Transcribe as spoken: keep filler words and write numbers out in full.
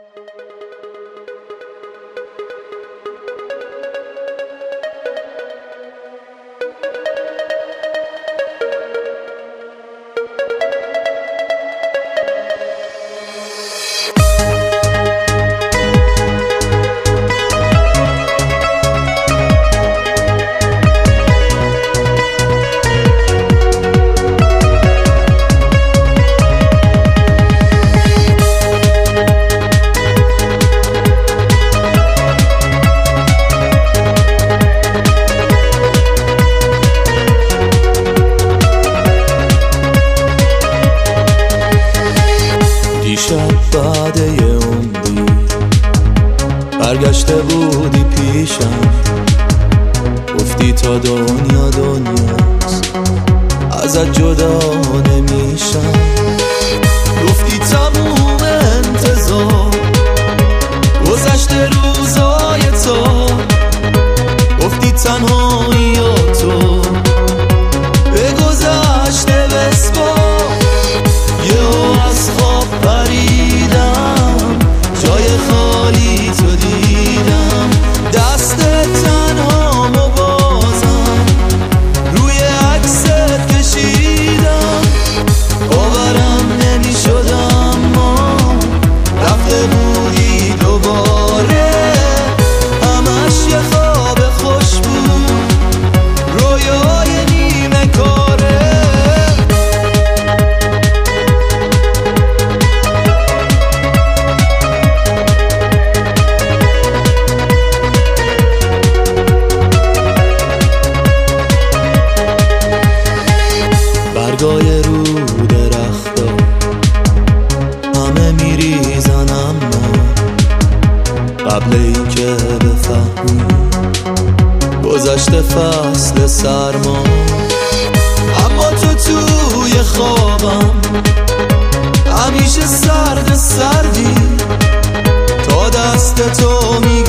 بعد یه عمری برگشته بودی پیشم، گفتی تا دنیا دنیاست ازت جدا نمیشم، گفتی تموم انتظار گذشته روزای تو، گفتی تنهایی تو به گذشته بسپار. یهو از خواب پریدم جای خالی تو دیدم، دست تنهامو بازم روی عکست کشیدم، باورم نمیشد اما رفته بودی دوباره، همش یه خواب خوش بود رویای نیمه کاره. برگای رو درختا همه میریزن، اما قبل این که بفهمی گذشته فصل سرما، اما تو توی خوابم همیشه سرد سردی، تا دست تو می